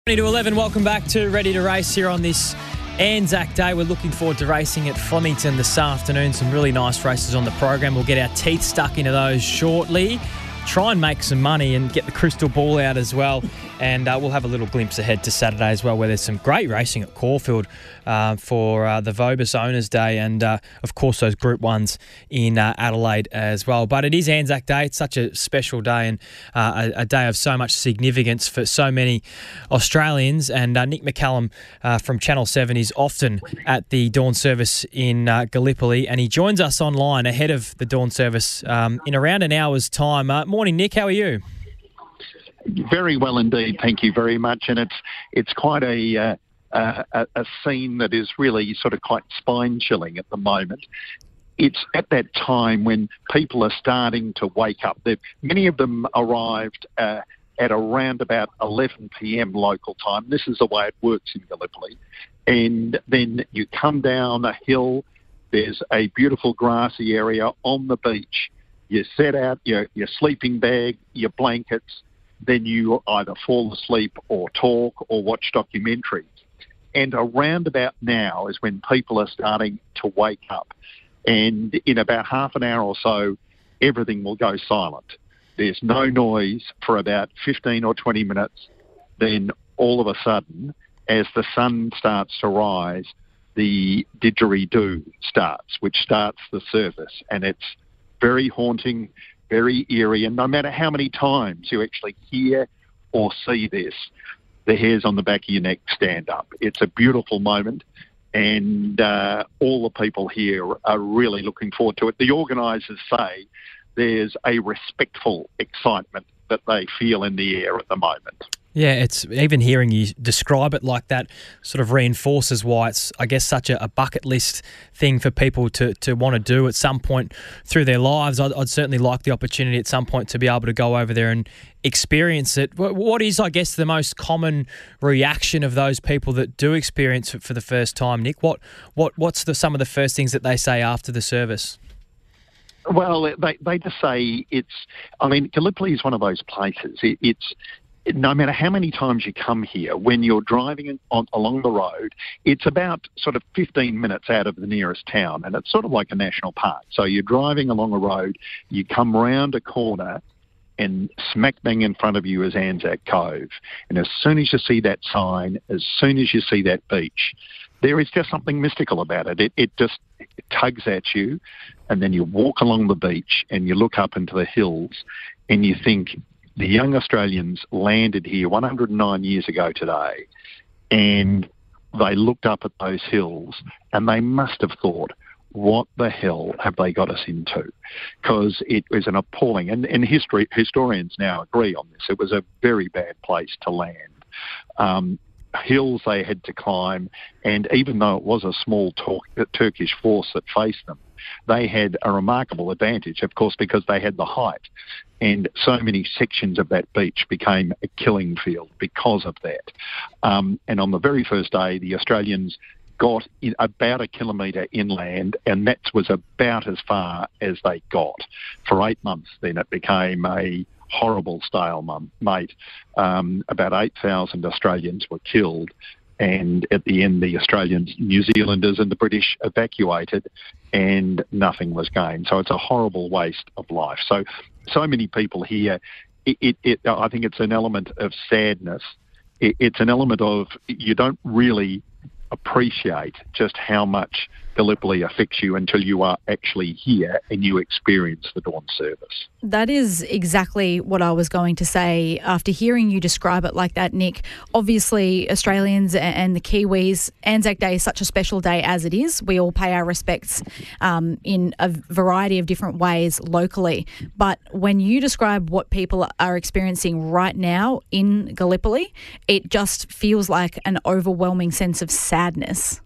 20 to 11, welcome back to Ready to Race here on this Anzac Day. We're looking forward to racing at Flemington this afternoon. Some really nice races on the program. We'll get our teeth stuck into those shortly. Try and make some money and get the crystal ball out as well. And we'll have a little glimpse ahead to Saturday as well, where there's some great racing at Caulfield for the Vobis Owners Day and, of course, those Group 1s in Adelaide as well. But it is Anzac Day. It's such a special day and a day of so much significance for so many Australians. And Nick McCallum from Channel 7 is often at the dawn service in Gallipoli, and he joins us online ahead of the dawn service in around an hour's time. Morning, Nick. How are you? Very well indeed, thank you very much. And it's quite a scene that is really sort of quite spine-chilling at the moment. It's at that time when people are starting to wake up. Many of them arrived at around about 11 p.m. local time. This is the way it works in Gallipoli. And then you come down a hill. There's a beautiful grassy area on the beach. You set out your sleeping bag, your blankets, then you either fall asleep or talk or watch documentaries. And around about now is when people are starting to wake up. And in about half an hour or so, everything will go silent. There's no noise for about 15 or 20 minutes. Then all of a sudden, as the sun starts to rise, the didgeridoo starts, which starts the service. And it's very haunting, very eerie, and no matter how many times you actually hear or see this, the hairs on the back of your neck stand up. It's a beautiful moment, and all the people here are really looking forward to it. The organisers say there's a respectful excitement that they feel in the air at the moment. Yeah, it's even hearing you describe it like that sort of reinforces why it's, I guess, such a bucket list thing for people to want to do at some point through their lives. I'd certainly like the opportunity at some point to be able to go over there and experience it. What is, I guess, the most common reaction of those people that do experience it for the first time, Nick? What's some of the first things that they say after the service? Well, they just say Gallipoli is one of those places. It's no matter how many times you come here, when you're driving along the road, it's about sort of 15 minutes out of the nearest town, and it's sort of like a national park. So you're driving along a road, you come round a corner, and smack bang in front of you is Anzac Cove. And as soon as you see that sign, as soon as you see that beach, there is just something mystical about it. It just tugs at you, and then you walk along the beach and you look up into the hills and you think, the young Australians landed here 109 years ago today, and they looked up at those hills and they must have thought, what the hell have they got us into? Because it was an appalling, and historians now agree on this, it was a very bad place to land. Hills they had to climb, and even though it was a small Turkish force that faced them, they had a remarkable advantage, of course, because they had the height. And so many sections of that beach became a killing field because of that. And on the very first day, the Australians got in about a kilometre inland, and that was about as far as they got. For 8 months, then it became a horrible stalemate. About 8,000 Australians were killed. And at the end, the Australians, New Zealanders and the British evacuated, and nothing was gained. So it's a horrible waste of life. So many people here, I think it's an element of sadness. It's an element of you don't really appreciate just how much Gallipoli affects you until you are actually here and you experience the dawn service. That is exactly what I was going to say. After hearing you describe it like that, Nick, obviously Australians and the Kiwis, Anzac Day is such a special day as it is. We all pay our respects in a variety of different ways locally. But when you describe what people are experiencing right now in Gallipoli, it just feels like an overwhelming sense of sadness.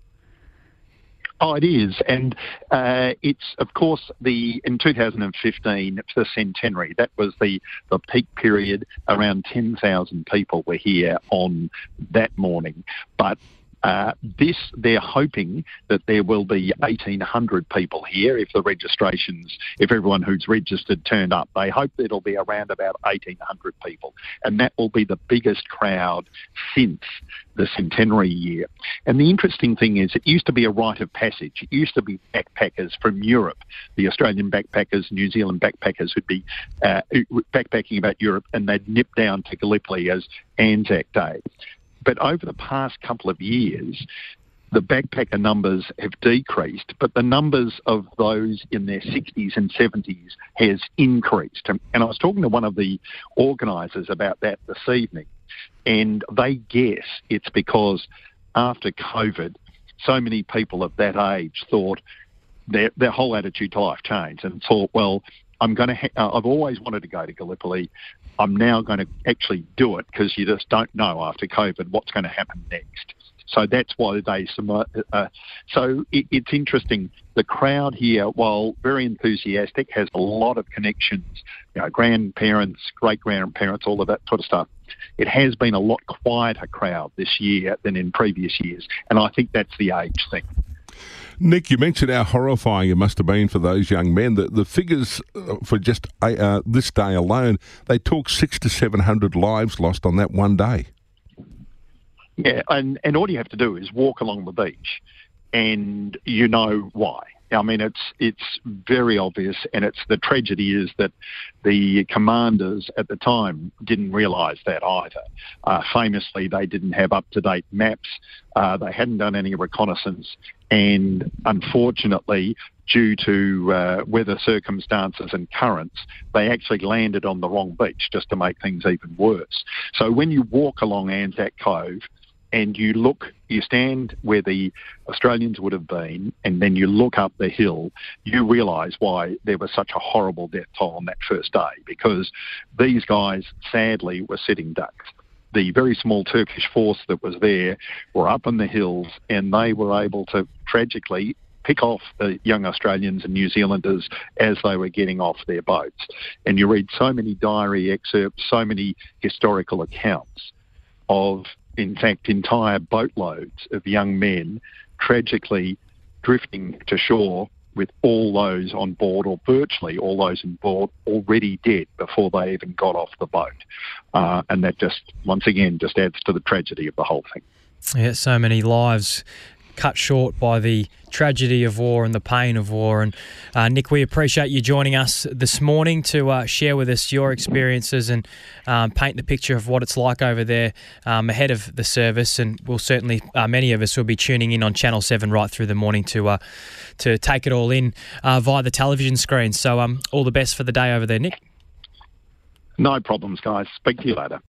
Oh, it is. And it's, of course, in 2015, for the centenary, that was the peak period. Around 10,000 people were here on that morning. But They're hoping that there will be 1,800 people here if everyone who's registered turned up. They hope that it'll be around about 1,800 people, and that will be the biggest crowd since the centenary year. And the interesting thing is, it used to be a rite of passage. It used to be backpackers from Europe, the Australian backpackers, New Zealand backpackers who'd be backpacking about Europe, and they'd nip down to Gallipoli as Anzac Day. But over the past couple of years, the backpacker numbers have decreased, but the numbers of those in their 60s and 70s has increased. And I was talking to one of the organisers about that this evening, and they guess it's because after COVID, so many people of that age thought their whole attitude to life changed and thought, well, I've always wanted to go to Gallipoli. I'm now going to actually do it, because you just don't know after COVID what's going to happen next. So that's why it's interesting. The crowd here, while very enthusiastic, has a lot of connections, grandparents, great-grandparents, all of that sort of stuff. It has been a lot quieter crowd this year than in previous years, and I think that's the age thing. Nick, you mentioned how horrifying it must have been for those young men. The figures for just this day alone, they talk 600 to 700 lives lost on that one day. Yeah, and all you have to do is walk along the beach, and you know why. I mean, it's very obvious, and it's the tragedy is that the commanders at the time didn't realise that either. Famously, they didn't have up-to-date maps. They hadn't done any reconnaissance, and unfortunately, due to weather circumstances and currents, they actually landed on the wrong beach, just to make things even worse. So when you walk along Anzac Cove, and you stand where the Australians would have been, and then you look up the hill, you realise why there was such a horrible death toll on that first day, because these guys, sadly, were sitting ducks. The very small Turkish force that was there were up in the hills, and they were able to tragically pick off the young Australians and New Zealanders as they were getting off their boats. And you read so many diary excerpts, so many historical accounts of, in fact, entire boatloads of young men tragically drifting to shore with all those on board, or virtually all those on board, already dead before they even got off the boat. And that just, once again, just adds to the tragedy of the whole thing. Yeah, so many lives cut short by the tragedy of war and the pain of war. And Nick, we appreciate you joining us this morning to share with us your experiences and paint the picture of what it's like over there ahead of the service. And we'll certainly, many of us will be tuning in on Channel 7 right through the morning to take it all in via the television screen. So all the best for the day over there, Nick. No problems, guys. Speak to you later.